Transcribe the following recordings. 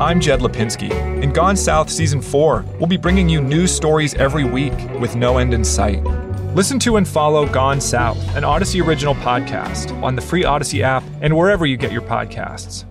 I'm Jed Lipinski. In Gone South Season 4, we'll be bringing you news stories every week with no end in sight. Listen to and follow Gone South, an Odyssey original podcast, on the free Odyssey app and wherever you get your podcasts.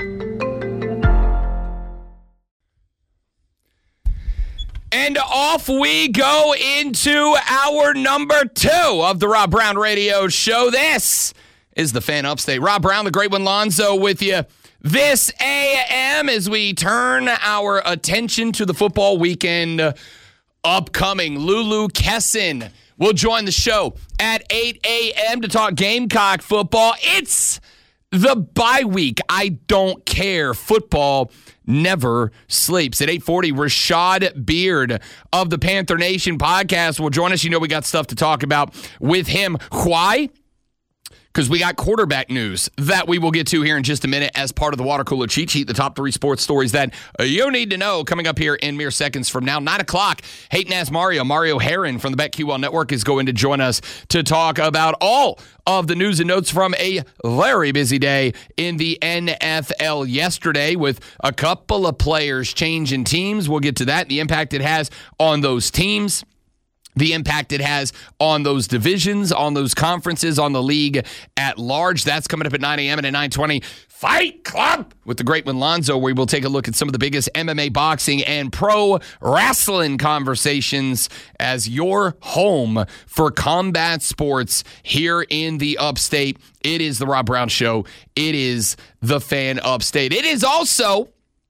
And off we go into hour number 2 of the Rob Brown Radio Show. This is the Fan Upstate. Rob Brown, the Great One Lonzo with you this AM as we turn our attention to the football weekend upcoming. Lulu Kesson will join the show at 8 a.m. to talk Gamecock football. It's the bye week. I don't care. Football never sleeps. At 8:40, Rashad Beard of the Panther Nation podcast will join us. You know we got stuff to talk about with him. Why? Because we got quarterback news that we will get to here in just a minute as part of the Water Cooler Cheat Sheet, the top 3 sports stories that you need to know coming up here in mere seconds from now. 9 o'clock, Hayden Ask Mario Herron from the BetQL Network is going to join us to talk about all of the news and notes from a very busy day in the NFL yesterday with a couple of players changing teams. We'll get to that, the impact it has on those teams, the impact it has on those divisions, on those conferences, on the league at large. That's coming up at 9 a.m. and at 9:20, Fight Club with the Great One Lonzo, where we'll take a look at some of the biggest MMA, boxing, and pro wrestling conversations as your home for combat sports here in the Upstate. It is the Rob Brown Show. It is the Fan Upstate. It is also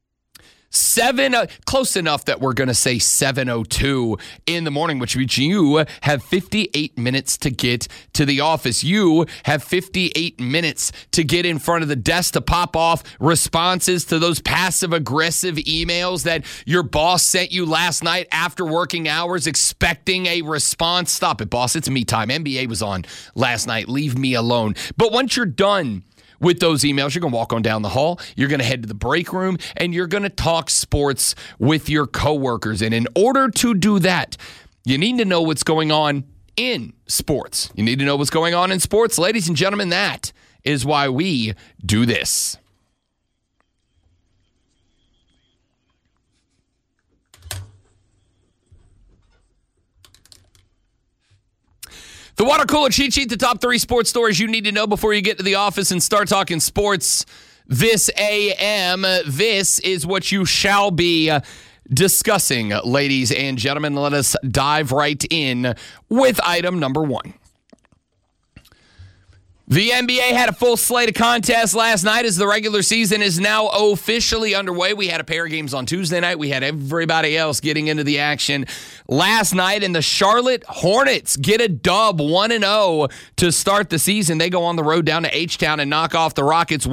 close enough that we're going to say 7:02 in the morning, which means you have 58 minutes to get to the office. You have 58 minutes to get in front of the desk to pop off responses to those passive-aggressive emails that your boss sent you last night after working hours expecting a response. Stop it, boss. It's me time. NBA was on last night. Leave me alone. But once you're done with those emails, you're going to walk on down the hall, you're going to head to the break room, and you're going to talk sports with your coworkers. And in order to do that, you need to know what's going on in sports. You need to know what's going on in sports. Ladies and gentlemen, that is why we do this. The Water Cooler Cheat Sheet, the top 3 sports stories you need to know before you get to the office and start talking sports this AM. This is what you shall be discussing, ladies and gentlemen. Let us dive right in with item number 1. The NBA had a full slate of contests last night as the regular season is now officially underway. We had a pair of games on Tuesday night. We had everybody else getting into the action last night, and the Charlotte Hornets get a dub 1-0 to start the season. They go on the road down to H-Town and knock off the Rockets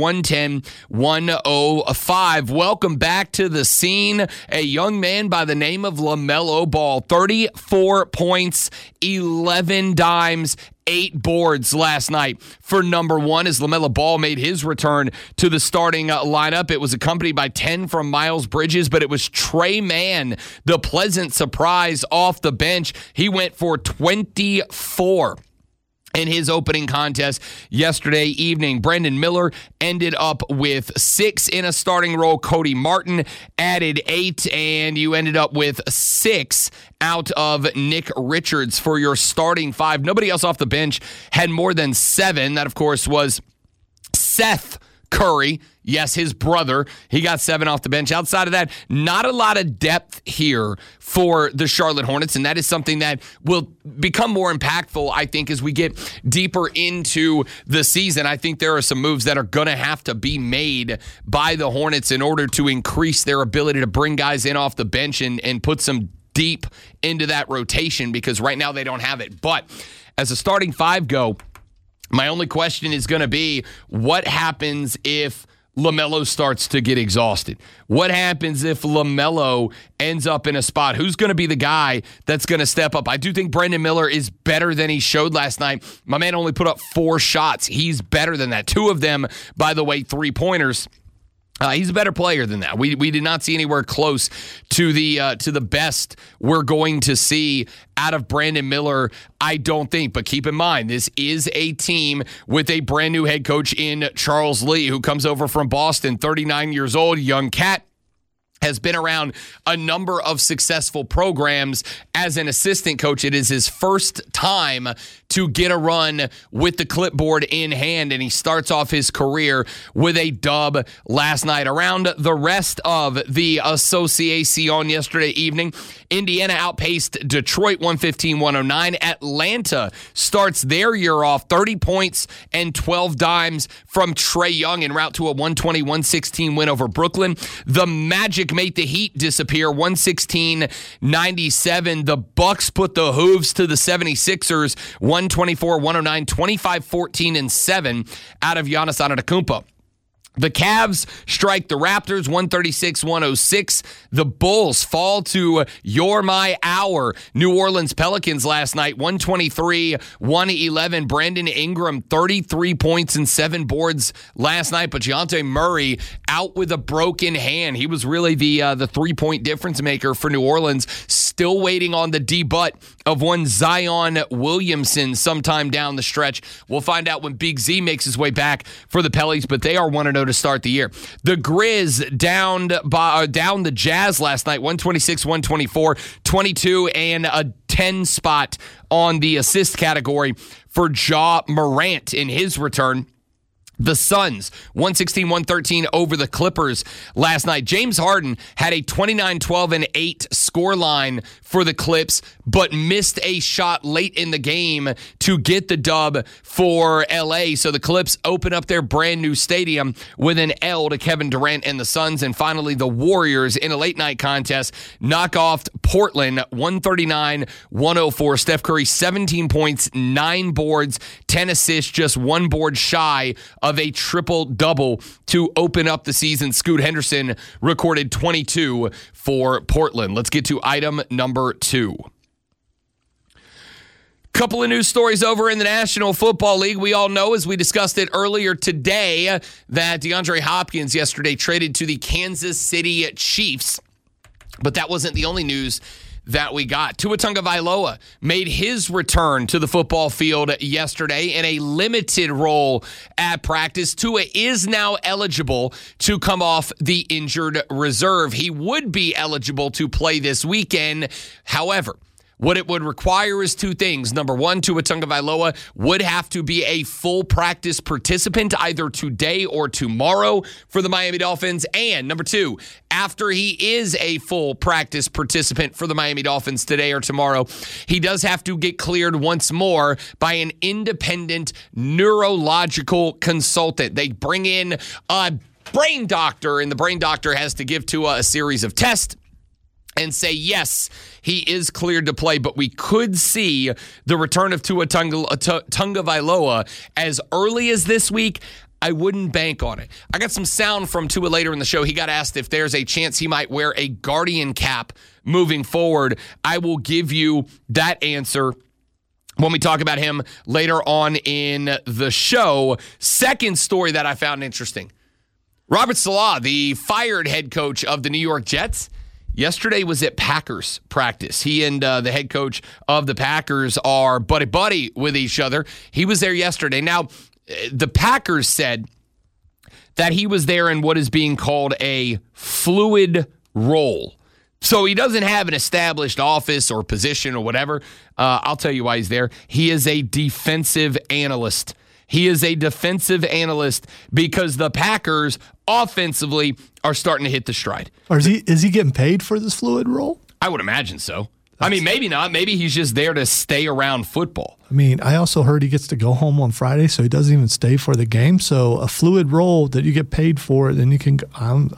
110-105. Welcome back to the scene, a young man by the name of LaMelo Ball. 34 points, 11 dimes, 8 boards last night for number 1 as LaMelo Ball made his return to the starting lineup. It was accompanied by 10 from Miles Bridges, but it was Trey Mann, the pleasant surprise off the bench. He went for 24 in his opening contest yesterday evening. Brandon Miller ended up with 6 in a starting role. Cody Martin added 8, and you ended up with 6 out of Nick Richards for your starting 5. Nobody else off the bench had more than 7. That, of course, was Seth Curry. Yes, his brother. He got 7 off the bench. Outside of that, not a lot of depth here for the Charlotte Hornets, and that is something that will become more impactful, I think, as we get deeper into the season. I think there are some moves that are going to have to be made by the Hornets in order to increase their ability to bring guys in off the bench and put some deep into that rotation, because right now they don't have it. But as a starting 5 go, my only question is going to be, what happens if LaMelo starts to get exhausted? What happens if LaMelo ends up in a spot? Who's going to be the guy that's going to step up? I do think Brandon Miller is better than he showed last night. My man only put up 4 shots. He's better than that. 2 of them, by the way, 3-pointers. He's a better player than that. We did not see anywhere close to the best we're going to see out of Brandon Miller, I don't think. But keep in mind, this is a team with a brand new head coach in Charles Lee, who comes over from Boston, 39 years old, young cat. has been around a number of successful programs as an assistant coach. It is his first time to get a run with the clipboard in hand, and he starts off his career with a dub last night. Around the rest of the Associación yesterday evening, Indiana outpaced Detroit 115-109. Atlanta starts their year off 30 points and 12 dimes from Trae Young en route to a 120-116 win over Brooklyn. The Magic made the Heat disappear 116-97. The Bucks put the hooves to the 76ers 124-109, 25-14-7 out of Giannis Antetokounmpo. The Cavs strike the Raptors 136-106. The Bulls fall to You're My Hour New Orleans Pelicans last night 123-111. Brandon Ingram 33 points and 7 boards last night, but DeJounte Murray out with a broken hand. He was really the 3-point difference maker for New Orleans. Still waiting on the debut of one Zion Williamson sometime down the stretch. We'll find out when Big Z makes his way back for the Pellies, but they are 1-0 to start the year. The Grizz down the Jazz last night 126-124, 22 and a 10 spot on the assist category for Ja Morant in his return. The Suns, 116-113 over the Clippers last night. James Harden had a 29-12-8 scoreline for the Clips, but missed a shot late in the game to get the dub for L.A. So the Clips open up their brand new stadium with an L to Kevin Durant and the Suns. And finally, the Warriors in a late night contest knock off Portland 139-104. Steph Curry, 17 points, 9 boards, 10 assists, just 1 board shy of a triple-double to open up the season. Scoot Henderson recorded 22 for Portland. Let's get to item number 2. Couple of news stories over in the National Football League. We all know, as we discussed it earlier today, that DeAndre Hopkins yesterday traded to the Kansas City Chiefs. But that wasn't the only news that we got. Tua Tagovailoa made his return to the football field yesterday in a limited role at practice. Tua is now eligible to come off the injured reserve. He would be eligible to play this weekend. However, what it would require is 2 things. Number 1, Tua Tagovailoa would have to be a full practice participant either today or tomorrow for the Miami Dolphins. And number 2, after he is a full practice participant for the Miami Dolphins today or tomorrow, he does have to get cleared once more by an independent neurological consultant. They bring in a brain doctor, and the brain doctor has to give Tua a series of tests and say, yes, he is cleared to play, but we could see the return of Tua Tagovailoa as early as this week. I wouldn't bank on it. I got some sound from Tua later in the show. He got asked if there's a chance he might wear a Guardian cap moving forward. I will give you that answer when we talk about him later on in the show. Second story that I found interesting. Robert Saleh, the fired head coach of the New York Jets, yesterday was at Packers practice. He and the head coach of the Packers are buddy-buddy with each other. He was there yesterday. Now, the Packers said that he was there in what is being called a fluid role. So he doesn't have an established office or position or whatever. I'll tell you why he's there. He is a defensive analyst. He is a defensive analyst because the Packers offensively are starting to hit the stride. Or is he getting paid for this fluid role? I would imagine so. I mean, maybe not. Maybe he's just there to stay around football. I mean, I also heard he gets to go home on Friday, so he doesn't even stay for the game. So a fluid role that you get paid for, then you can.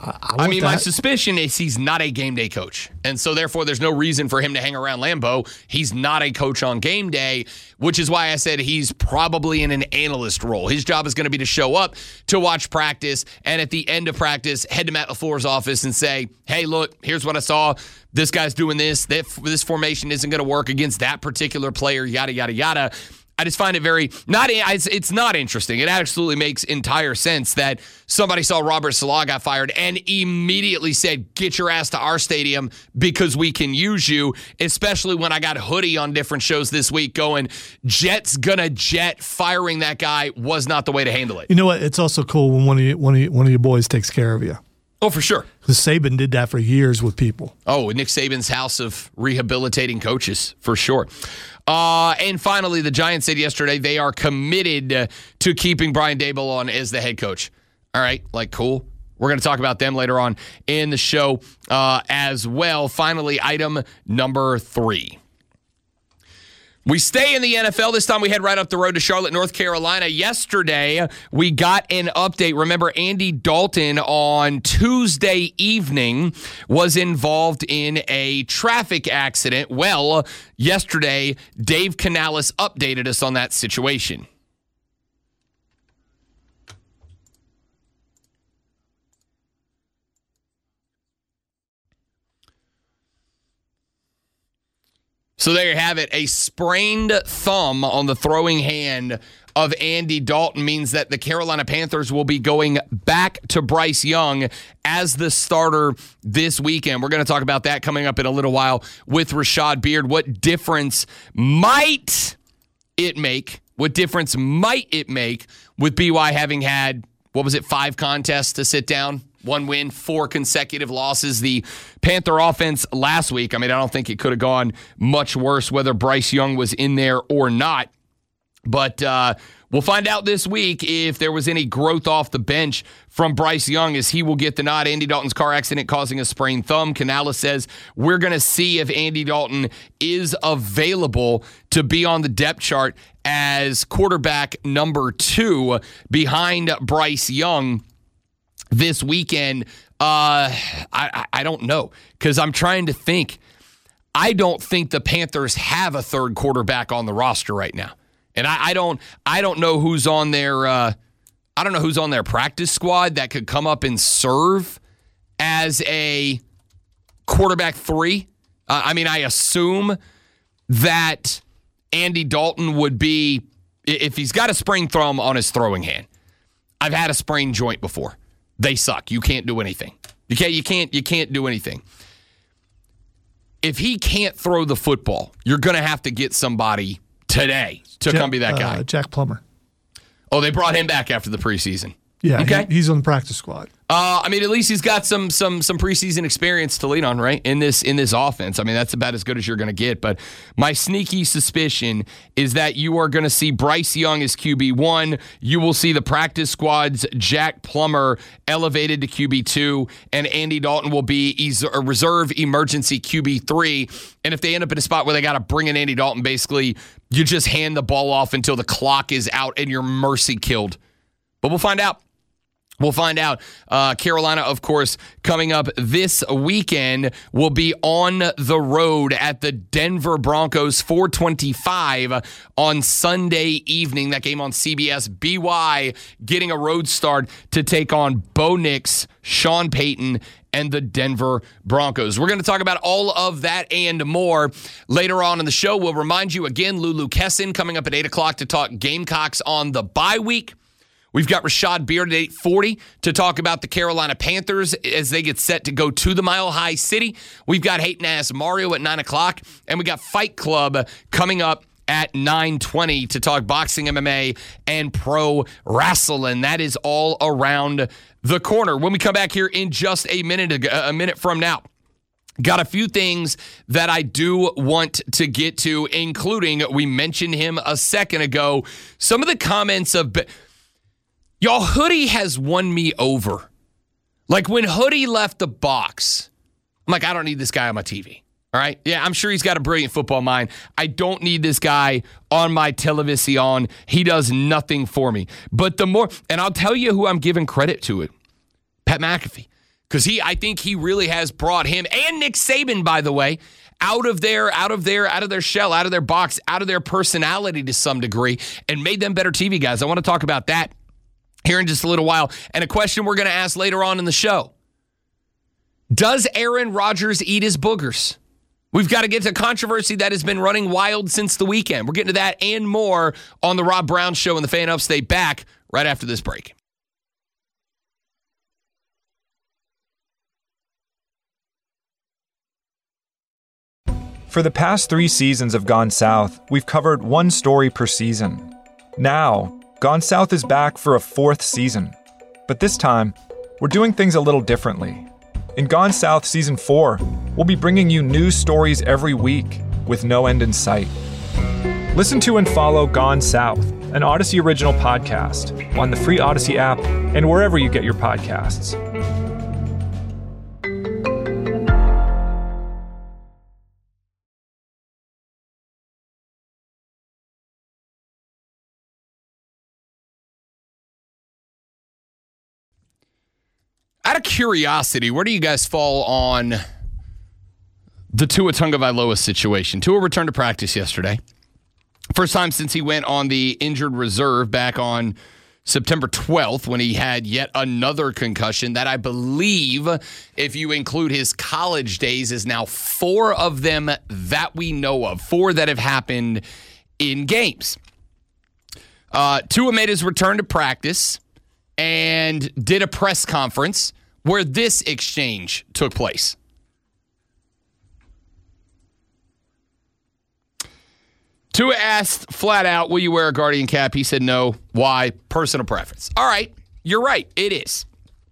My suspicion is he's not a game day coach, and so therefore there's no reason for him to hang around Lambeau. He's not a coach on game day, which is why I said he's probably in an analyst role. His job is going to be to show up to watch practice, and at the end of practice, head to Matt LaFleur's office and say, "Hey, look, here's what I saw. This guy's doing this. This formation isn't going to work against that particular player, yada, yada, yada." I just find it it's not interesting. It absolutely makes entire sense that somebody saw Robert Saleh got fired and immediately said, "Get your ass to our stadium because we can use you," especially when I got Hoodie on different shows this week going, Jets gonna jet, firing that guy was not the way to handle it. You know what? It's also cool when one of your boys takes care of you. Oh, for sure. Because Saban did that for years with people. Oh, Nick Saban's house of rehabilitating coaches, for sure. And finally, the Giants said yesterday they are committed to keeping Brian Daboll on as the head coach. All right, cool. We're going to talk about them later on in the show as well. Finally, item number 3. We stay in the NFL. This time we head right up the road to Charlotte, North Carolina. Yesterday, we got an update. Remember, Andy Dalton on Tuesday evening was involved in a traffic accident. Well, yesterday, Dave Canales updated us on that situation. So there you have it. A sprained thumb on the throwing hand of Andy Dalton means that the Carolina Panthers will be going back to Bryce Young as the starter this weekend. We're going to talk about that coming up in a little while with Rashad Beard. What difference might it make? What difference might it make with BY having had, 5 contests to sit down? 1 win, 4 consecutive losses. The Panther offense last week, I don't think it could have gone much worse whether Bryce Young was in there or not. But we'll find out this week if there was any growth off the bench from Bryce Young, as he will get the nod. Andy Dalton's car accident causing a sprained thumb. Canales says we're going to see if Andy Dalton is available to be on the depth chart as quarterback number 2 behind Bryce Young this weekend. I don't know, because I'm trying to think. I don't think the Panthers have a third quarterback on the roster right now, and I don't know who's on their practice squad that could come up and serve as a quarterback 3. I assume that Andy Dalton would be, if he's got a sprained thumb on his throwing hand. I've had a sprained joint before. They suck. You can't do anything. You can't do anything. If he can't throw the football, you're going to have to get somebody today to come be that guy. Jack Plummer. Oh, they brought him back after the preseason. Yeah, okay. He's on the practice squad. At least he's got some preseason experience to lean on, right? In this offense. That's about as good as you're going to get. But my sneaky suspicion is that you are going to see Bryce Young as QB1. You will see the practice squad's Jack Plummer elevated to QB2, and Andy Dalton will be a reserve emergency QB3. And if they end up in a spot where they got to bring in Andy Dalton, basically you just hand the ball off until the clock is out and you're mercy killed. But we'll find out. Carolina, of course, coming up this weekend, will be on the road at the Denver Broncos, 4:25 on Sunday evening. That game on CBS. BY getting a road start to take on Bo Nix, Sean Payton, and the Denver Broncos. We're going to talk about all of that and more later on in the show. We'll remind you again, Lulu Kesson coming up at 8 o'clock to talk Gamecocks on the bye week. We've got Rashad Beard at 8:40 to talk about the Carolina Panthers as they get set to go to the Mile High City. We've got Hate and Ass Mario at 9 o'clock, and we got Fight Club coming up at 9:20 to talk boxing, MMA, and pro wrestling. That is all around the corner. When we come back here in just a minute from now, got a few things that I do want to get to, including, we mentioned him a second ago, some of the comments of... Y'all, Hoodie has won me over. When Hoodie left the box, I'm like, I don't need this guy on my TV. All right? Yeah, I'm sure he's got a brilliant football mind. I don't need this guy on my television. He does nothing for me. But the more, and I'll tell you who I'm giving credit to it, Pat McAfee. Because I think he really has brought him, and Nick Saban, by the way, out of their shell, out of their box, out of their personality to some degree, and made them better TV guys. I want to talk about that here in just a little while. And a question we're going to ask later on in the show. Does Aaron Rodgers eat his boogers? We've got to get to controversy that has been running wild since the weekend. We're getting to that and more on the Rob Brown Show and the Fan Upstate back right after this break. For the past 3 seasons of Gone South, we've covered one story per season. Now, Gone South is back for a 4th season, but this time, we're doing things a little differently. In Gone South Season 4, we'll be bringing you news stories every week with no end in sight. Listen to and follow Gone South, an Odyssey original podcast, on the free Odyssey app and wherever you get your podcasts. Out of curiosity, where do you guys fall on the Tua Tagovailoa situation? Tua returned to practice yesterday. First time since he went on the injured reserve back on September 12th when he had yet another concussion that I believe, if you include his college days, is now 4 of them that we know of. 4 that have happened in games. Tua made his return to practice and did a press conference where this exchange took place. Tua asked flat out, will you wear a Guardian cap? He said no. Why? Personal preference. All right. You're right. It is.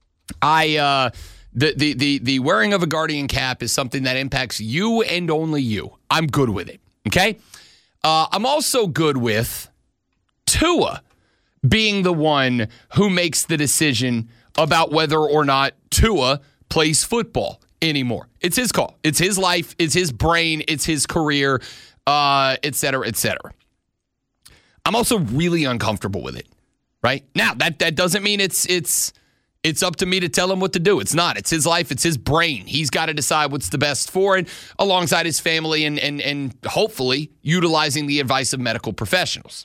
The wearing of a Guardian cap is something that impacts you and only you. I'm good with it. Okay? I'm also good with Tua being the one who makes the decision about whether or not Tua plays football anymore. It's his call. It's his life. It's his brain. It's his career, et cetera, et cetera. I'm also really uncomfortable with it, right? Now, that doesn't mean it's up to me to tell him what to do. It's not. It's his life. It's his brain. He's got to decide what's the best for it alongside his family and hopefully utilizing the advice of medical professionals.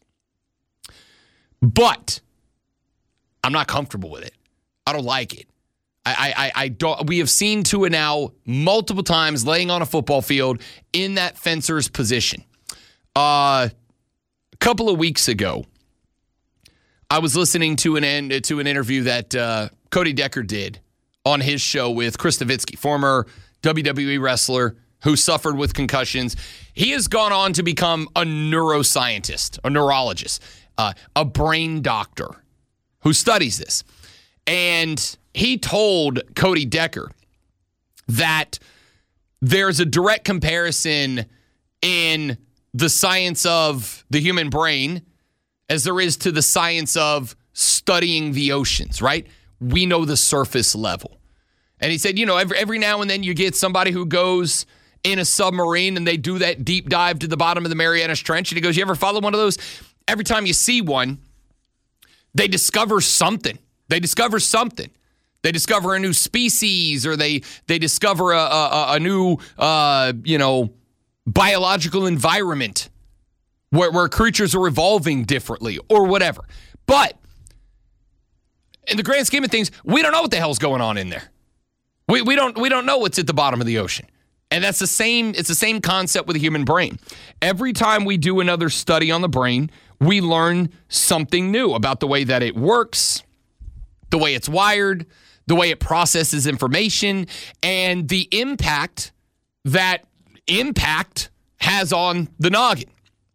But I'm not comfortable with it. I don't like it. I don't. We have seen Tua now multiple times laying on a football field in that fencer's position. A couple of weeks ago, I was listening to an interview that Cody Decker did on his show with Chris Nowitzki, former WWE wrestler who suffered with concussions. He has gone on to become a neuroscientist, a neurologist, a brain doctor who studies this. And he told Cody Decker that there's a direct comparison in the science of the human brain as there is to the science of studying the oceans, right? We know the surface level. And he said, every now and then you get somebody who goes in a submarine and they do that deep dive to the bottom of the Marianas Trench. And he goes, you ever follow one of those? Every time you see one, they discover something. They discover a new species, or they discover a new biological environment where creatures are evolving differently or whatever. But in the grand scheme of things, we don't know what the hell's going on in there. We don't know what's at the bottom of the ocean. And it's the same concept with the human brain. Every time we do another study on the brain, we learn something new about the way that it works, the way it's wired, the way it processes information, and the impact that impact has on the noggin.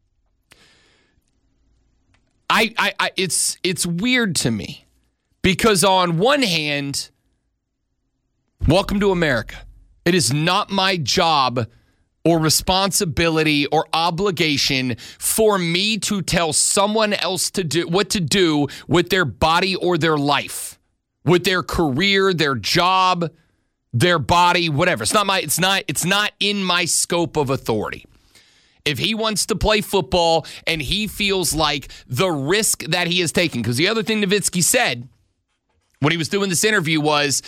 It's weird to me because on one hand, welcome to America. It is not my job or responsibility or obligation for me to tell someone else to do what to do with their body or their life, with their career, their job, their body, whatever. It's not in my scope of authority. If he wants to play football and he feels like the risk that he is taking, because the other thing Nowitzki said when he was doing this interview was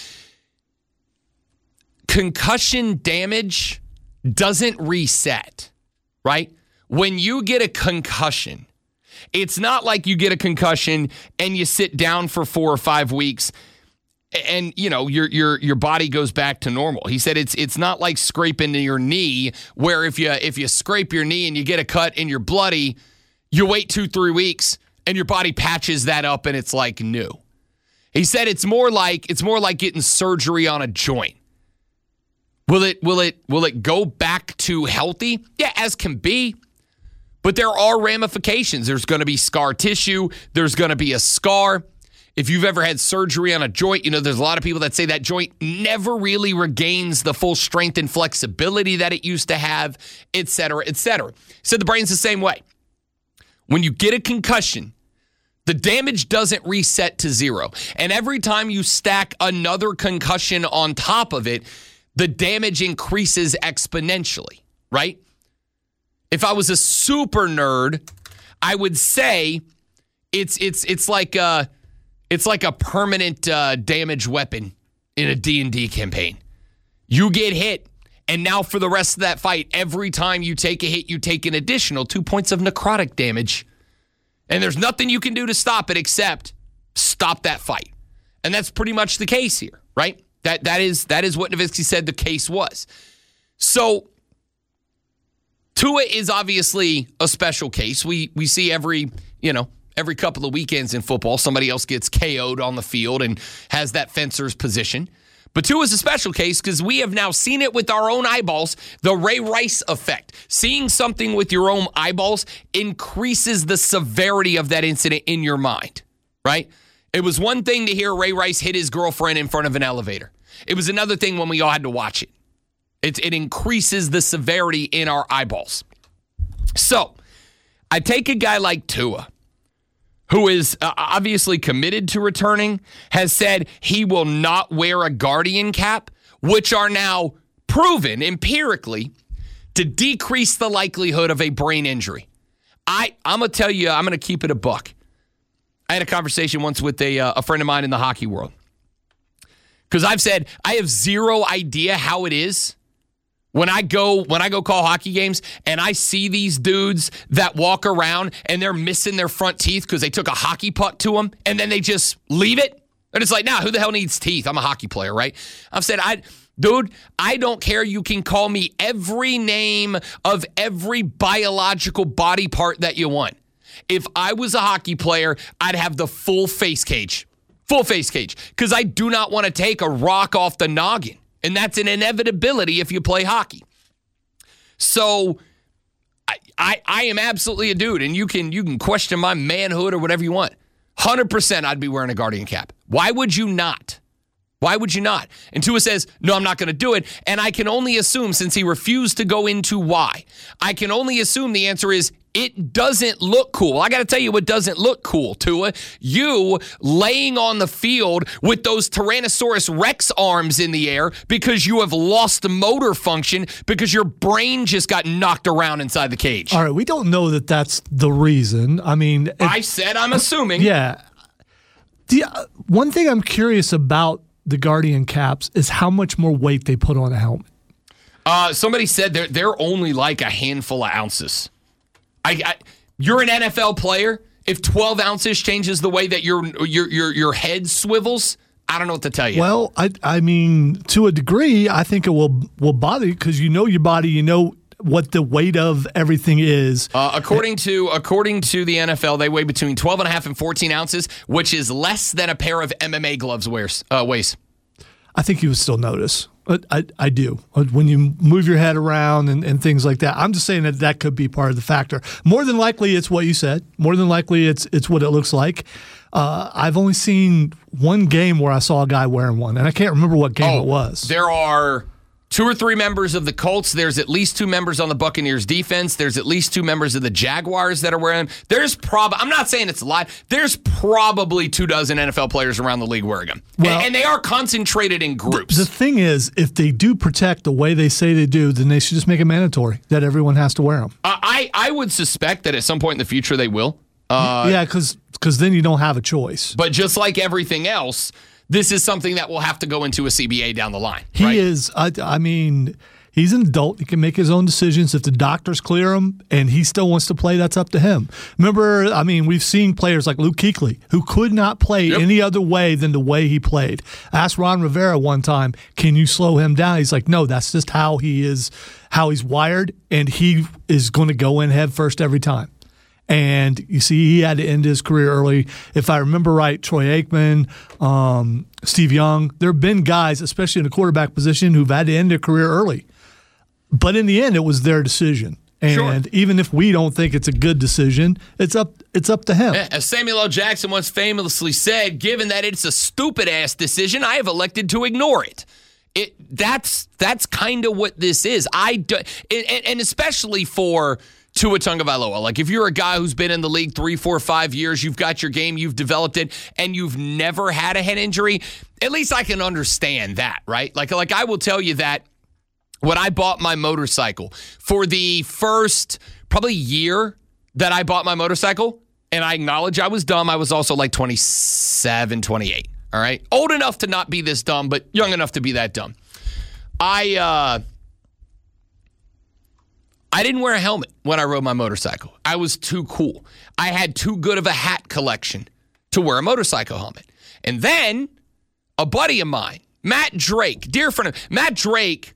concussion damage doesn't reset, right? When you get a concussion, it's not like you get a concussion and you sit down for 4 or 5 weeks and your body goes back to normal. He said it's not like scraping your knee, where if you scrape your knee and you get a cut and you're bloody, you wait 2-3 weeks and your body patches that up and it's like new. He said it's more like getting surgery on a joint. Will it go back to healthy? Yeah, as can be. But there are ramifications. There's going to be scar tissue. There's going to be a scar. If you've ever had surgery on a joint, there's a lot of people that say that joint never really regains the full strength and flexibility that it used to have, et cetera, et cetera. So the brain's the same way. When you get a concussion, the damage doesn't reset to zero. And every time you stack another concussion on top of it, the damage increases exponentially, right? If I was a super nerd, I would say it's like a permanent damage weapon in a D&D campaign. You get hit, and now for the rest of that fight, every time you take a hit, you take an additional 2 points of necrotic damage. And there's nothing you can do to stop it except stop that fight. And that's pretty much the case here, right? That is what Nowitzki said the case was. So Tua is obviously a special case. We see every couple of weekends in football, somebody else gets KO'd on the field and has that fencer's position. But Tua is a special case because we have now seen it with our own eyeballs, the Ray Rice effect. Seeing something with your own eyeballs increases the severity of that incident in your mind, right? It was one thing to hear Ray Rice hit his girlfriend in front of an elevator. It was another thing when we all had to watch it. It increases the severity in our eyeballs. So I take a guy like Tua, who is obviously committed to returning, has said he will not wear a Guardian cap, which are now proven empirically to decrease the likelihood of a brain injury. I'm going to tell you, I'm going to keep it a buck. I had a conversation once with a friend of mine in the hockey world. Because I've said I have zero idea how it is when I go call hockey games and I see these dudes that walk around and they're missing their front teeth because they took a hockey puck to them and then they just leave it. And it's like, nah, who the hell needs teeth? I'm a hockey player, right? I've said, dude, I don't care. You can call me every name of every biological body part that you want. If I was a hockey player, I'd have the full face cage. Full face cage. Because I do not want to take a rock off the noggin. And that's an inevitability if you play hockey. So I am absolutely a dude, and you can question my manhood or whatever you want. 100% I'd be wearing a Guardian cap. Why would you not? Why would you not? And Tua says, no, I'm not going to do it. And I can only assume, since he refused to go into why, I can only assume the answer is it doesn't look cool. I got to tell you what doesn't look cool, Tua. You laying on the field with those Tyrannosaurus Rex arms in the air because you have lost the motor function because your brain just got knocked around inside the cage. All right, we don't know that that's the reason. I mean, I said I'm assuming. Yeah. One thing I'm curious about the Guardian caps is how much more weight they put on a helmet. Somebody said they're only like a handful of ounces. You're an NFL player. If 12 ounces changes the way that your head swivels, I don't know what to tell you. Well, I mean, to a degree, I think it will bother you because you know your body, you know what the weight of everything is. According to the NFL, they weigh between 12 and a half and 14 ounces, which is less than a pair of MMA gloves weighs. I think you would still notice. I do. When you move your head around and things like that. I'm just saying that could be part of the factor. More than likely, it's what you said. More than likely, it's what it looks like. I've only seen one game where I saw a guy wearing one, and I can't remember what game it was. There are 2 or 3 members of the Colts. There's at least 2 members on the Buccaneers defense. There's at least 2 members of the Jaguars that are wearing them. I'm not saying it's a lie. There's probably 24 NFL players around the league wearing them. Well, and they are concentrated in groups. The thing is, if they do protect the way they say they do, then they should just make it mandatory that everyone has to wear them. I would suspect that at some point in the future they will. Yeah, because then you don't have a choice. But just like everything else, this is something that will have to go into a CBA down the line. He is. I mean, he's an adult. He can make his own decisions. If the doctors clear him and he still wants to play, that's up to him. Remember, I mean, we've seen players like Luke Kuechly who could not play any other way than the way he played. Asked Ron Rivera one time, can you slow him down? He's like, no, that's just how he is, how he's wired, and he is going to go in head first every time. And you see, he had to end his career early. If I remember right, Troy Aikman, Steve Young, there have been guys, especially in the quarterback position, who've had to end their career early. But in the end, it was their decision. And even if we don't think it's a good decision, it's up to him. As Samuel L. Jackson once famously said, given that it's a stupid-ass decision, I have elected to ignore it. That's kind of what this is. And especially for Tua Tagovailoa. Like, if you're a guy who's been in the league 3, 4, 5 years, you've got your game, you've developed it, and you've never had a head injury, at least I can understand that, right? Like I will tell you that when I bought my motorcycle, for the first probably year that I bought my motorcycle, and I acknowledge I was dumb, I was also like 27, 28, all right? Old enough to not be this dumb, but young enough to be that dumb. I didn't wear a helmet when I rode my motorcycle. I was too cool. I had too good of a hat collection to wear a motorcycle helmet. And then a buddy of mine, Matt Drake, dear friend of Matt Drake,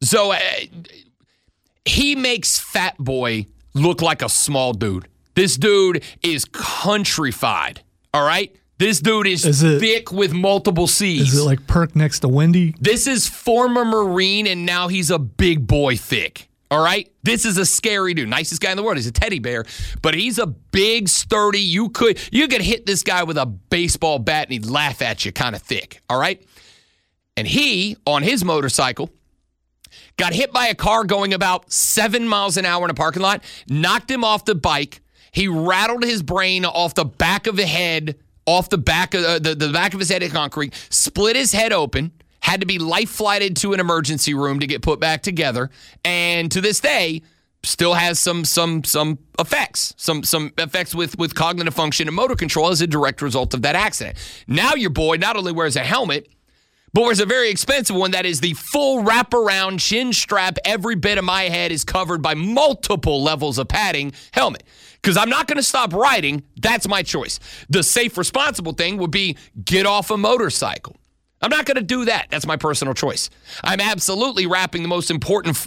he makes Fat Boy look like a small dude. This dude is countrified, all right? This dude is thick with multiple C's. Is it like Perk next to Wendy? This is former Marine, and now he's a big boy thick, all right? This is a scary dude. Nicest guy in the world. He's a teddy bear, but he's a big, sturdy, you could hit this guy with a baseball bat, and he'd laugh at you kind of thick, all right? And he, on his motorcycle, got hit by a car going about 7 miles an hour in a parking lot, knocked him off the bike. He rattled his brain off the back of the head, off the back of the back of his head in concrete, split his head open, had to be life flighted to an emergency room to get put back together, and to this day still has some effects, some effects with cognitive function and motor control as a direct result of that accident. Now your boy not only wears a helmet, but wears a very expensive one that is the full wraparound chin strap. Every bit of my head is covered by multiple levels of padding helmet. Because I'm not going to stop riding. That's my choice. The safe, responsible thing would be get off a motorcycle. I'm not going to do that. That's my personal choice. I'm absolutely wrapping the most important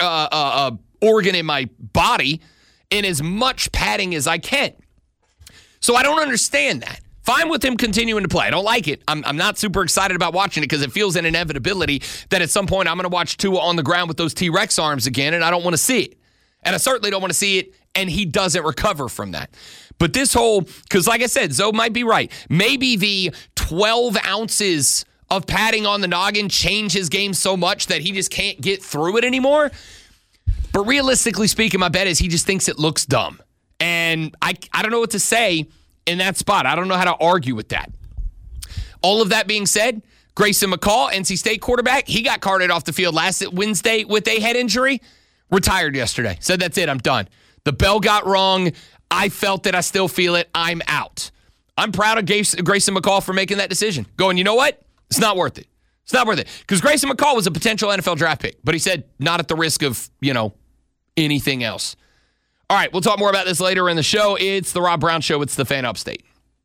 organ in my body in as much padding as I can. So I don't understand that. Fine with him continuing to play. I don't like it. I'm not super excited about watching it because it feels an inevitability that at some point I'm going to watch Tua on the ground with those T-Rex arms again, and I don't want to see it. And I certainly don't want to see it, and he doesn't recover from that. But this whole, because like I said, Zoe might be right. Maybe the 12 ounces of padding on the noggin change his game so much that he just can't get through it anymore. But realistically speaking, my bet is he just thinks it looks dumb. And I don't know what to say in that spot. I don't know how to argue with that. All of that being said, Grayson McCall, NC State quarterback, he got carted off the field last Wednesday with a head injury. Retired yesterday. Said, that's it, I'm done. The bell got rung. I felt it. I still feel it. I'm out. I'm proud of Grayson McCall for making that decision. Going, you know what? It's not worth it. It's not worth it. Because Grayson McCall was a potential NFL draft pick. But he said, not at the risk of, anything else. All right, we'll talk more about this later in the show. It's the Rob Brown Show. It's the Fan Upstate.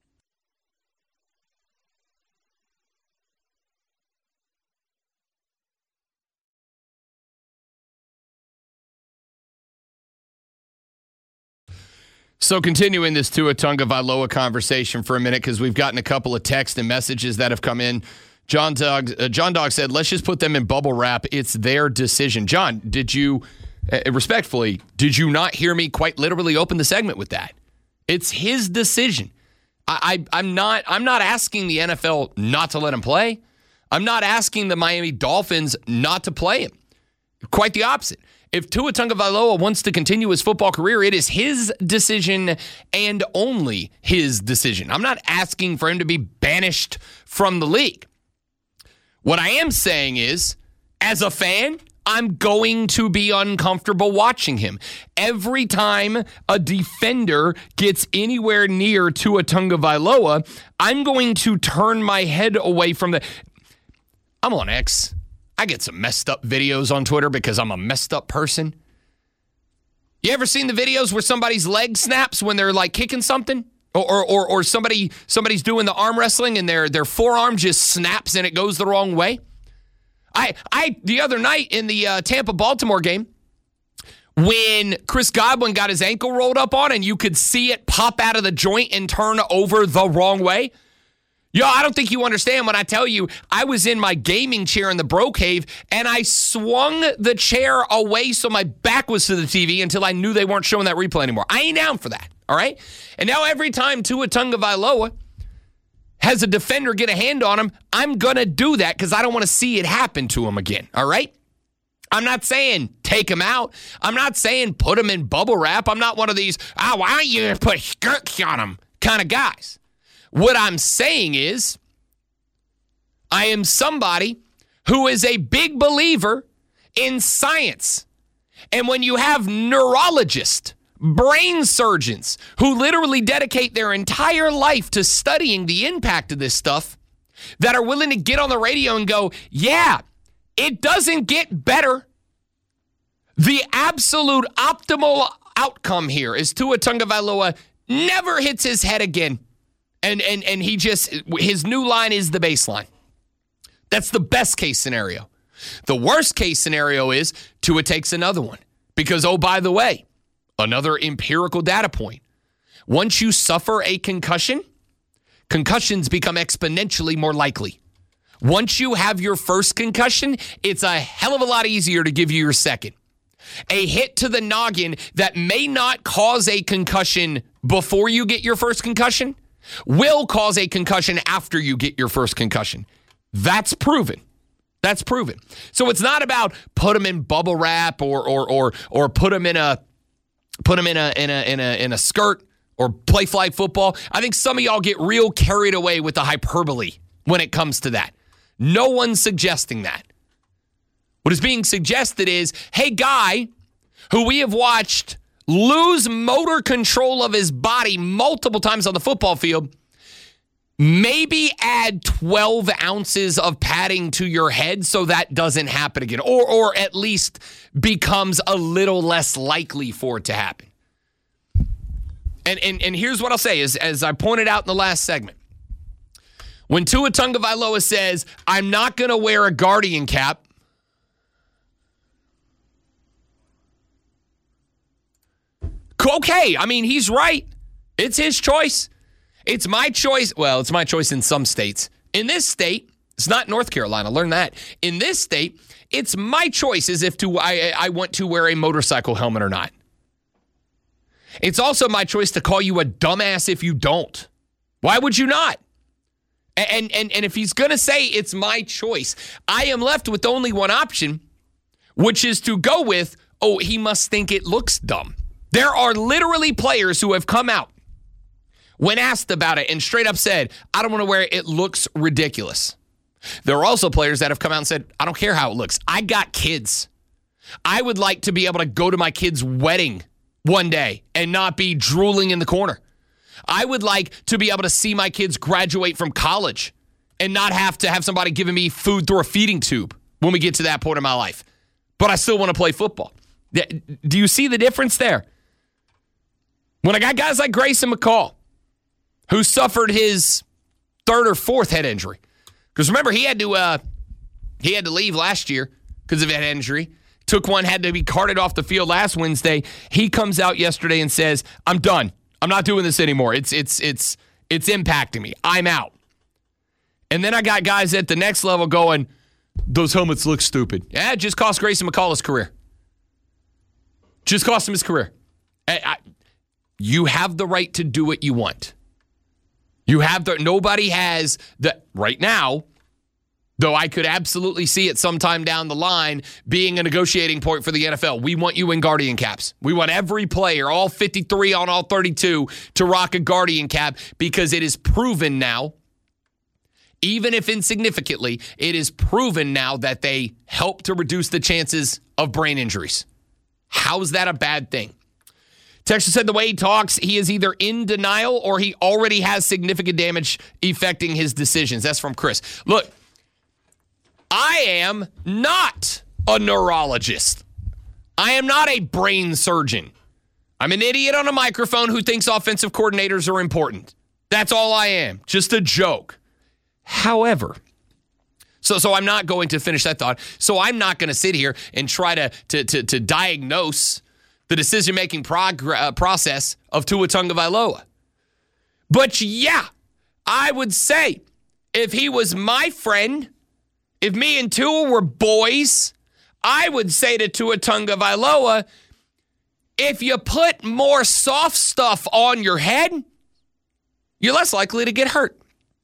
So continuing this Tua Tagovailoa conversation for a minute, because we've gotten a couple of texts and messages that have come in. John Dog said, let's just put them in bubble wrap. It's their decision. John, did you... respectfully, did you not hear me quite literally open the segment with that? It's his decision. I'm not asking the NFL not to let him play. I'm not asking the Miami Dolphins not to play him. Quite the opposite. If Tua Tagovailoa wants to continue his football career, it is his decision and only his decision. I'm not asking for him to be banished from the league. What I am saying is, as a fan, I'm going to be uncomfortable watching him. Every time a defender gets anywhere near Tua Tagovailoa, I'm going to turn my head away from the... I'm on X. I get some messed up videos on Twitter because I'm a messed up person. You ever seen the videos where somebody's leg snaps when they're like kicking something? Or somebody's doing the arm wrestling and their forearm just snaps and it goes the wrong way? I the other night in the Tampa-Baltimore game, when Chris Godwin got his ankle rolled up on and you could see it pop out of the joint and turn over the wrong way, Yo, I don't think you understand when I tell you I was in my gaming chair in the bro cave and I swung the chair away so my back was to the TV until I knew they weren't showing that replay anymore. I ain't down for that, all right? And now every time Tua Tagovailoa has a defender get a hand on him, I'm going to do that because I don't want to see it happen to him again, all right? I'm not saying take him out. I'm not saying put him in bubble wrap. I'm not one of these, why don't you put skirts on him kind of guys. What I'm saying is, I am somebody who is a big believer in science. And when you have neurologists, brain surgeons, who literally dedicate their entire life to studying the impact of this stuff, that are willing to get on the radio and go, yeah, it doesn't get better. The absolute optimal outcome here is Tua Tagovailoa never hits his head again. And he just, his new line is the baseline. That's the best case scenario. The worst case scenario is Tua takes another one. Because, oh, by the way, another empirical data point. Once you suffer a concussion, concussions become exponentially more likely. Once you have your first concussion, it's a hell of a lot easier to give you your second. A hit to the noggin that may not cause a concussion before you get your first concussion will cause a concussion after you get your first concussion. That's proven. That's proven. So it's not about put them in bubble wrap or put them in a skirt or play flag football. I think some of y'all get real carried away with the hyperbole when it comes to that. No one's suggesting that. What is being suggested is, hey, guy who we have watched lose motor control of his body multiple times on the football field, maybe add 12 ounces of padding to your head so that doesn't happen again, or at least becomes a little less likely for it to happen. And here's what I'll say, is, as I pointed out in the last segment, when Tua Tagovailoa says, I'm not going to wear a Guardian cap, okay, I mean, he's right. It's his choice. It's my choice. Well, it's my choice in some states. In this state, it's not North Carolina. Learn that. In this state, it's my choice as if I want to wear a motorcycle helmet or not. It's also my choice to call you a dumbass if you don't. Why would you not? And if he's going to say it's my choice, I am left with only one option, which is to go with, oh, he must think it looks dumb. There are literally players who have come out when asked about it and straight up said, I don't want to wear it. It looks ridiculous. There are also players that have come out and said, I don't care how it looks. I got kids. I would like to be able to go to my kid's wedding one day and not be drooling in the corner. I would like to be able to see my kids graduate from college and not have to have somebody giving me food through a feeding tube when we get to that point in my life. But I still want to play football. Do you see the difference there? When I got guys like Grayson McCall, who suffered his third or fourth head injury, because remember he had to leave last year because of a head injury. Took one, had to be carted off the field last Wednesday. He comes out yesterday and says, "I'm done. I'm not doing this anymore. It's impacting me. I'm out." And then I got guys at the next level going, "Those helmets look stupid." Yeah, it just cost Grayson McCall his career. Just cost him his career. You have the right to do what you want. Nobody has the right now, though I could absolutely see it sometime down the line being a negotiating point for the NFL. We want you in Guardian caps. We want every player, all 53 on all 32, to rock a Guardian cap because it is proven now, even if insignificantly, it is proven now that they help to reduce the chances of brain injuries. How's that a bad thing? Texas said the way he talks, he is either in denial or he already has significant damage affecting his decisions. That's from Chris. Look, I am not a neurologist. I am not a brain surgeon. I'm an idiot on a microphone who thinks offensive coordinators are important. That's all I am. Just a joke. However, so I'm not going to finish that thought. So I'm not going to sit here and try to diagnose the decision-making process of Tua Tagovailoa. But yeah, I would say If he was my friend, if me and Tua were boys, I would say to Tua Tagovailoa, if you put more soft stuff on your head, you're less likely to get hurt.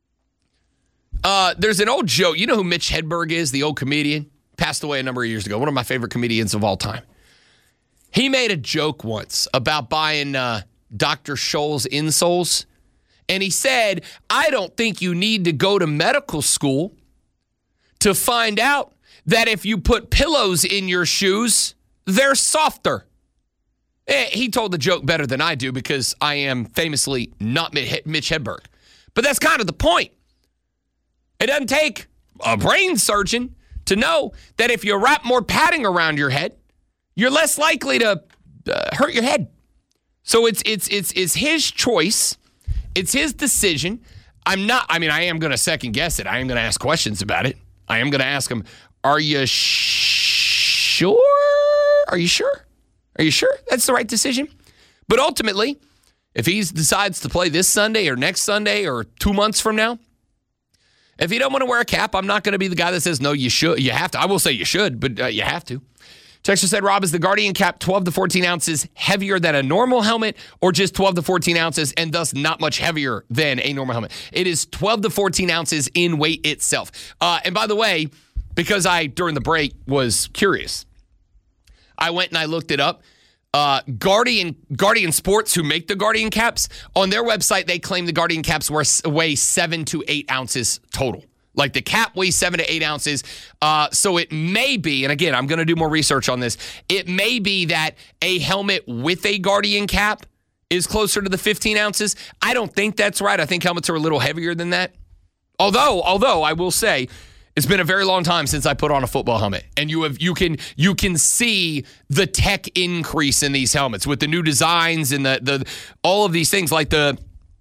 There's an old joke. You know who Mitch Hedberg is, the old comedian? Passed away a number of years ago. One of my favorite comedians of all time. He made a joke once about buying Dr. Scholl's insoles. And he said, I don't think you need to go to medical school to find out that if you put pillows in your shoes, they're softer. He told the joke better than I do because I am famously not Mitch Hedberg. But that's kind of the point. It doesn't take a brain surgeon to know that if you wrap more padding around your head, you're less likely to hurt your head. So it's his choice. It's his decision. I am going to second guess it. I am going to ask questions about it. I am going to ask him, are you sure? Are you sure? Are you sure that's the right decision? But ultimately, if he decides to play this Sunday or next Sunday or 2 months from now, if you don't want to wear a cap, I'm not going to be the guy that says, no, you should. You have to. I will say you should, but you have to. Texter said, Rob, is the Guardian cap 12 to 14 ounces heavier than a normal helmet or just 12 to 14 ounces and thus not much heavier than a normal helmet? It is 12 to 14 ounces in weight itself. And by the way, because I, during the break, was curious, I went and I looked it up. Guardian Sports, who make the Guardian caps, on their website, they claim the Guardian caps weigh 7 to 8 ounces total. Like the cap weighs 7 to 8 ounces. So it may be, and again, I'm going to do more research on this. It may be that a helmet with a Guardian cap is closer to the 15 ounces. I don't think that's right. I think helmets are a little heavier than that. Although I will say, it's been a very long time since I put on a football helmet, and you can see the tech increase in these helmets with the new designs and the all of these things, like the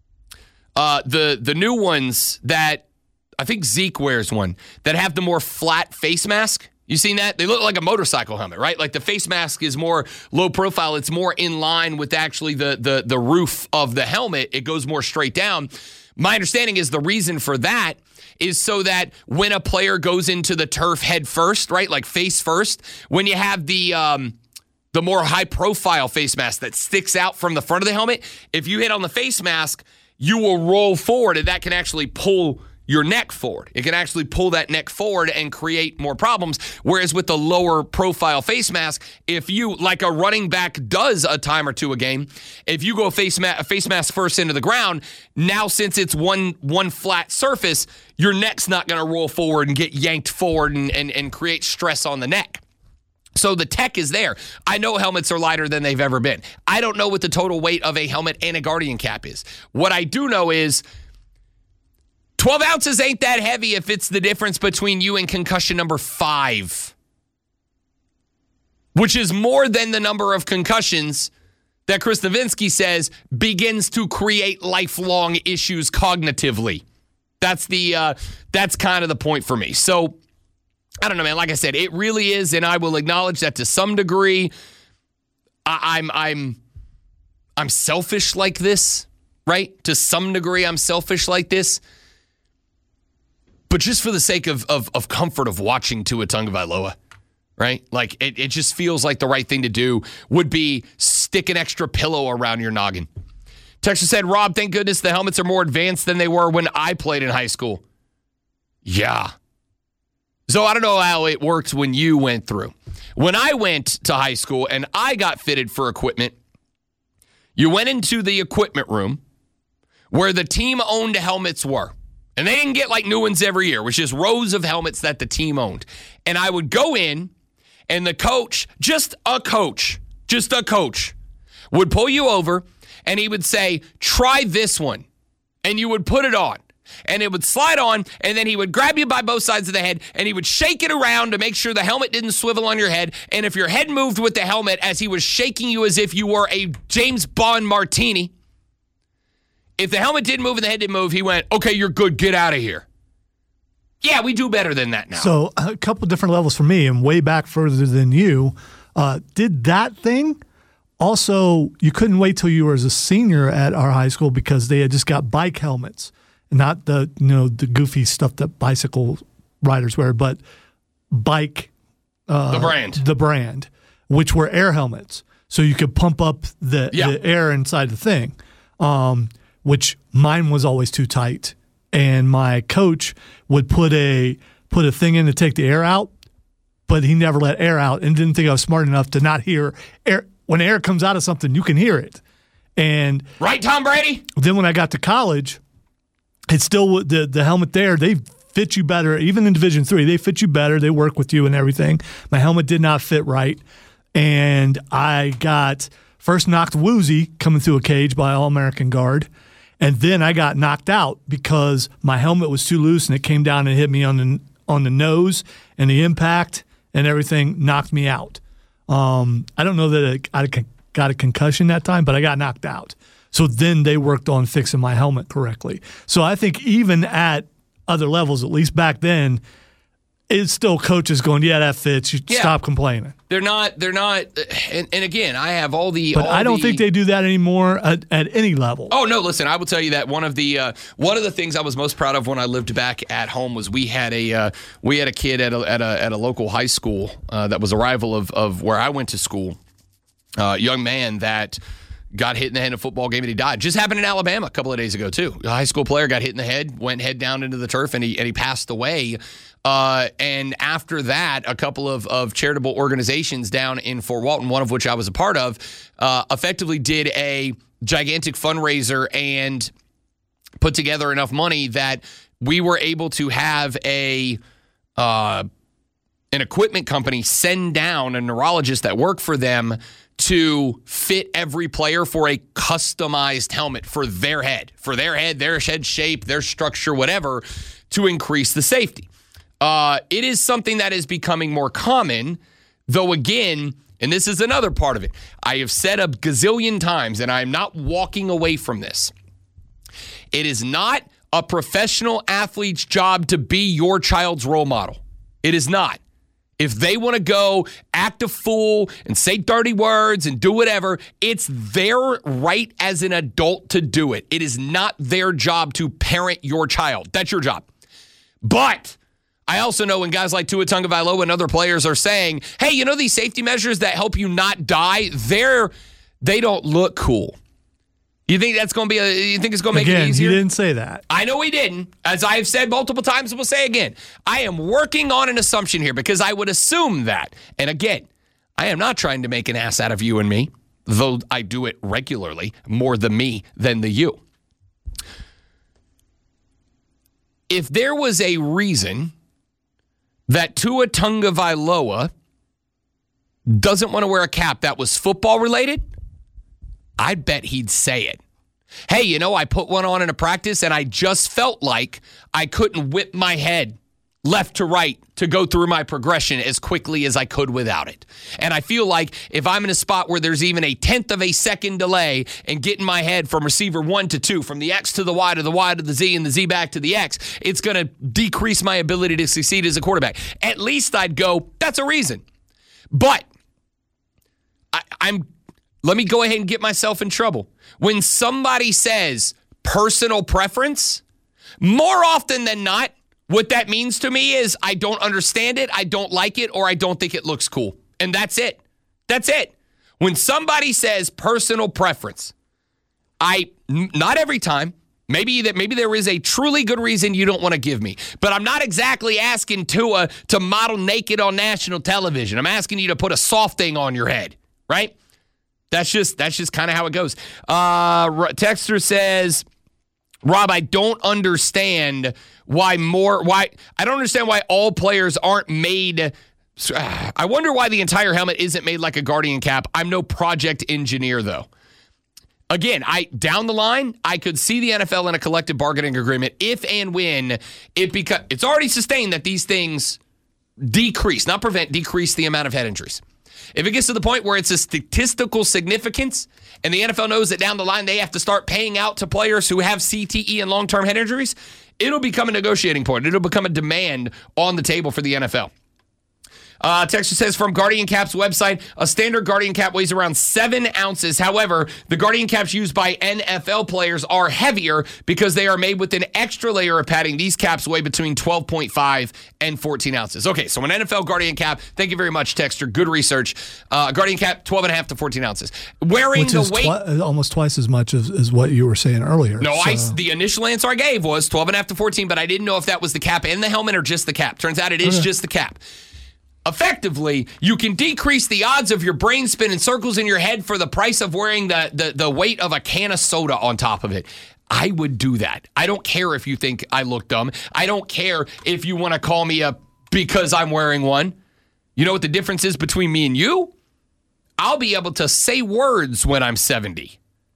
new ones that I think Zeke wears one that have the more flat face mask. You seen that? They look like a motorcycle helmet, right? Like the face mask is more low profile. It's more in line with actually the roof of the helmet. It goes more straight down. My understanding is the reason for that is so that when a player goes into the turf head first, right, like face first, when you have the more high-profile face mask that sticks out from the front of the helmet, if you hit on the face mask, you will roll forward, and that can actually pull your neck forward. It can actually pull that neck forward and create more problems. Whereas with the lower profile face mask, if you, like a running back does a time or two a game, if you go face mask first into the ground, now since it's one flat surface, your neck's not going to roll forward and get yanked forward and create stress on the neck. So the tech is there. I know helmets are lighter than they've ever been. I don't know what the total weight of a helmet and a Guardian cap is. What I do know is 12 ounces ain't that heavy if it's the difference between you and concussion number 5, which is more than the number of concussions that Chris Nowinski says begins to create lifelong issues cognitively. That's kind of the point for me. So I don't know, man. Like I said, it really is, and I will acknowledge that to some degree, I'm selfish like this, right? To some degree, I'm selfish like this. But just for the sake of comfort of watching Tua Tagovailoa, right? Like, it just feels like the right thing to do would be stick an extra pillow around your noggin. Texas said, Rob, thank goodness the helmets are more advanced than they were when I played in high school. Yeah. So I don't know how it worked when you went through. When I went to high school and I got fitted for equipment, you went into the equipment room where the team-owned helmets were. And they didn't get like new ones every year, which is rows of helmets that the team owned. And I would go in, and the coach, just a coach, would pull you over, and he would say, try this one. And you would put it on. And it would slide on, and then he would grab you by both sides of the head, and he would shake it around to make sure the helmet didn't swivel on your head. And if your head moved with the helmet as he was shaking you as if you were a James Bond martini, if the helmet didn't move and the head didn't move, he went, okay, you're good, get out of here. Yeah, we do better than that now. So a couple different levels for me, and way back further than you, did that thing. Also, you couldn't wait till you were as a senior at our high school because they had just got bike helmets. not the the goofy stuff that bicycle riders wear, but bike. The brand, which were air helmets, so you could pump up the air inside the thing. Which mine was always too tight, and my coach would put a thing in to take the air out, but he never let air out and didn't think I was smart enough to not hear air. When air comes out of something, you can hear it. And right, Tom Brady? Then when I got to college, it's still the helmet there. They fit you better. Even in Division III, they fit you better. They work with you and everything. My helmet did not fit right. And I got first knocked woozy coming through a cage by All-American guard. And then I got knocked out because my helmet was too loose and it came down and hit me on the nose, and the impact and everything knocked me out. I don't know that I got a concussion that time, but I got knocked out. So then they worked on fixing my helmet correctly. So I think even at other levels, at least back then, it's still coaches going, yeah, that fits. You stop complaining. They're not, and again, I have all the. But I don't think they do that anymore at any level. Oh no! Listen, I will tell you that one of the things I was most proud of when I lived back at home was we had a kid at a local high school that was a rival of where I went to school. Young man that got hit in the head in a football game and he died. Just happened in Alabama a couple of days ago too. A high school player got hit in the head, went head down into the turf, and he passed away. And after that, a couple of charitable organizations down in Fort Walton, one of which I was a part of, effectively did a gigantic fundraiser and put together enough money that we were able to have an equipment company send down a neurologist that worked for them to fit every player for a customized helmet for their head, their head shape, their structure, whatever, to increase the safety. It is something that is becoming more common, though again, and this is another part of it, I have said a gazillion times, and I'm not walking away from this. It is not a professional athlete's job to be your child's role model. It is not. If they want to go act a fool and say dirty words and do whatever, it's their right as an adult to do it. It is not their job to parent your child. That's your job. But I also know when guys like Tua Tagovailoa and other players are saying, hey, you know these safety measures that help you not die, they don't look cool. You think that's going to be you think it's going to make it easier? He didn't say that. I know he didn't. As I've said multiple times and will say again, I am working on an assumption here because I would assume that. And again, I am not trying to make an ass out of you and me, though I do it regularly, more the me than the you. If there was a reason that Tua Tagovailoa doesn't want to wear a cap that was football related, I'd bet he'd say it. Hey, you know, I put one on in a practice and I just felt like I couldn't whip my head left to right to go through my progression as quickly as I could without it. And I feel like if I'm in a spot where there's even a 1/10 of a second delay in getting my head from receiver 1 to 2, from the X to the Y to the Y to the Z and the Z back to the X, it's going to decrease my ability to succeed as a quarterback. At least I'd go, that's a reason. But let me go ahead and get myself in trouble. When somebody says personal preference, more often than not, what that means to me is I don't understand it, I don't like it, or I don't think it looks cool. And that's it. That's it. When somebody says personal preference, not every time, maybe there is a truly good reason you don't want to give me, but I'm not exactly asking Tua to model naked on national television. I'm asking you to put a soft thing on your head, right? That's just kind of how it goes. Texter says, Rob, I don't understand why all players aren't made. I wonder why the entire helmet isn't made like a Guardian cap. I'm no project engineer, though. Again, down the line, I could see the NFL in a collective bargaining agreement if and when it's already sustained that these things decrease the amount of head injuries. If it gets to the point where it's a statistical significance and the NFL knows that down the line they have to start paying out to players who have CTE and long-term head injuries, it'll become a negotiating point. It'll become a demand on the table for the NFL. Texture says from Guardian Cap's website, a standard Guardian Cap weighs around 7 ounces. However, the Guardian Caps used by NFL players are heavier because they are made with an extra layer of padding. These caps weigh between 12.5 and 14 ounces. Okay, so an NFL Guardian Cap, thank you very much, Texture. Good research. Guardian Cap, 12.5 to 14 ounces. Wearing Which the is weight... almost twice as much as what you were saying earlier. No, the initial answer I gave was 12.5 to 14, but I didn't know if that was the cap and the helmet or just the cap. Turns out it is just the cap. Effectively, you can decrease the odds of your brain spinning circles in your head for the price of wearing the weight of a can of soda on top of it. I would do that. I don't care if you think I look dumb. I don't care if you want to call me up because I'm wearing one. You know what the difference is between me and you? I'll be able to say words when I'm 70.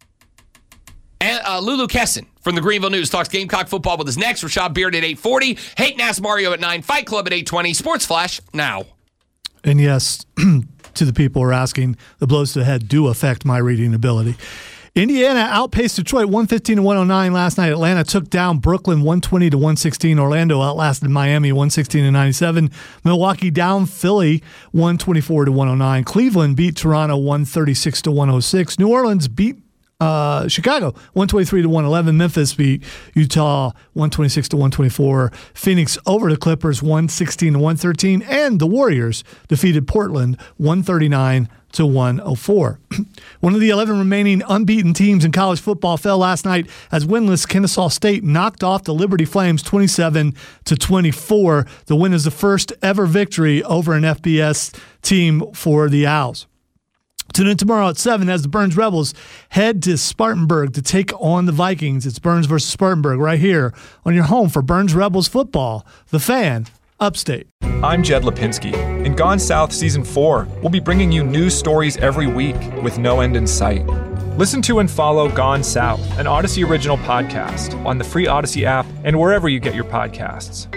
And Lulu Kesson from the Greenville News talks Gamecock football with us next. Rashad Beard at 8:40. Hate Nas Mario at 9. Fight Club at 8:20. Sports Flash now. And yes, to the people who are asking, the blows to the head do affect my reading ability. Indiana outpaced Detroit 115-109 last night. Atlanta took down Brooklyn 120-116. Orlando outlasted Miami 116-97. Milwaukee down Philly 124-109. Cleveland beat Toronto 136-106. New Orleans beat Chicago 123-111. Memphis beat Utah 126-124. Phoenix over the Clippers 116-113, and the Warriors defeated Portland 139-104. One of the 11 remaining unbeaten teams in college football fell last night as winless Kennesaw State knocked off the Liberty Flames 27-24. The win is the first ever victory over an FBS team for the Owls. Tune in tomorrow at 7 as the Burns Rebels head to Spartanburg to take on the Vikings. It's Burns versus Spartanburg right here on your home for Burns Rebels football, The Fan, Upstate. I'm Jed Lipinski. In Gone South Season 4, we'll be bringing you news stories every week with no end in sight. Listen to and follow Gone South, an Odyssey original podcast on the free Odyssey app and wherever you get your podcasts.